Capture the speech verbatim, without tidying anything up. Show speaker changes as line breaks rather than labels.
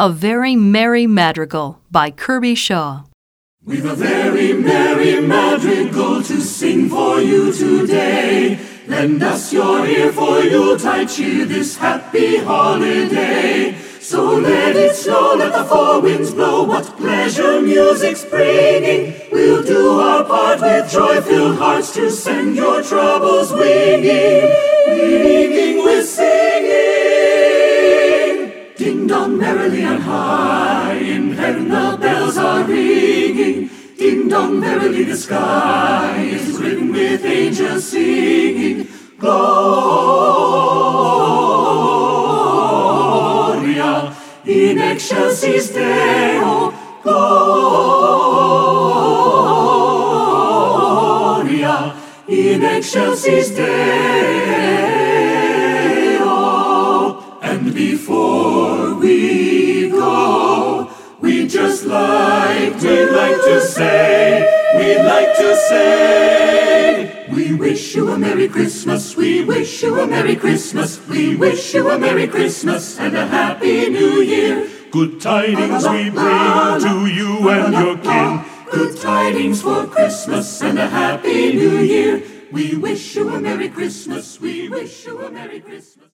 A Very Merry Madrigal by Kirby Shaw.
We've a very merry madrigal to sing for you today. Lend us your ear for Yuletide cheer this happy holiday. So let it snow, let the four winds blow, what pleasure music's bringing. We'll do our part with joy-filled hearts to send your troubles winging, winging with singing. Ding-dong merrily on high, in heaven the bells are ringing. Ding-dong merrily the sky is written with angels singing. Gloria in excelsis Deo, Gloria in excelsis Deo. And before we go, we'd just like, we'd like to say, we'd like to say, we wish you a Merry Christmas, we wish you a Merry Christmas, we wish you a Merry Christmas and a Happy New Year.
Good tidings we bring to you and your kin.
Good tidings for Christmas and a Happy New Year. We wish you a Merry Christmas, we wish you a Merry Christmas.